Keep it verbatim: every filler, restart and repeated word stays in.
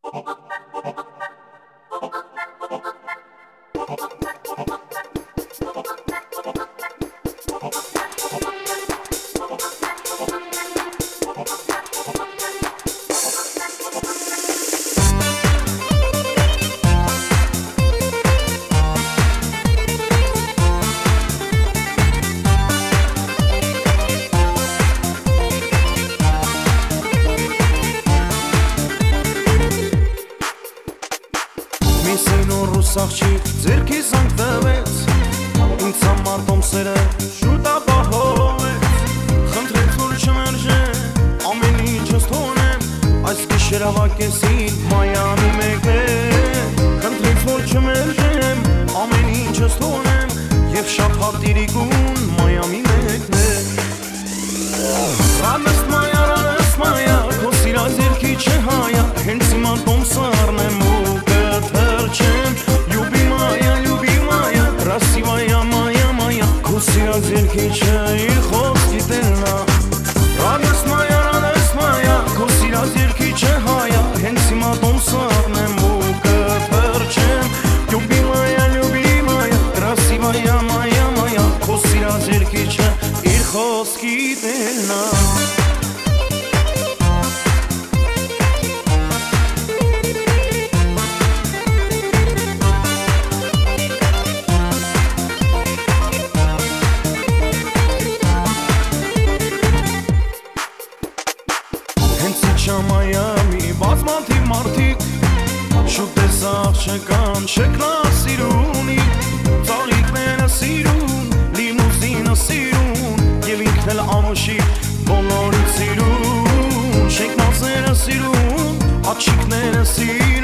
Աղջիկ ձերքիս անկտվեց, ինձ համար տոմսերը շուտ ապահովեց, խնդրեց որ չմերժեմ, ամեն ինչս թողնեմ, այս գիշեր հավաքեցին Մայամի մեկներ, խնդրեց որ չմերժեմ, ամեն ինչս թողնեմ, և շաբաթ իրիկուն Մայամի մեկներ։ Ռադաստ մայա, ռադաստ մայա, քո սիրած երգի չէ հայա, հենց հիմա տոմսը առնեմ ու կթրջեմ, Красивая моя, моя, кусила зеркича и хостки тельна. Радость моя, радость моя, кусила зеркича хая, хенсима том сарне мука перчем. Любимая, любимая, красивая моя, моя, кусила зеркича и хостки тельна. Մայամի բազմաթիվ մարդիկ շուտ տեսախ չկան շեքնա սիրունի ծաղիկները սիրուն, լիմուզինը սիրուն և ինքն էլ ամուշի բոլորից սիրուն շեքնազերը սիրուն, աչիկները սիրուն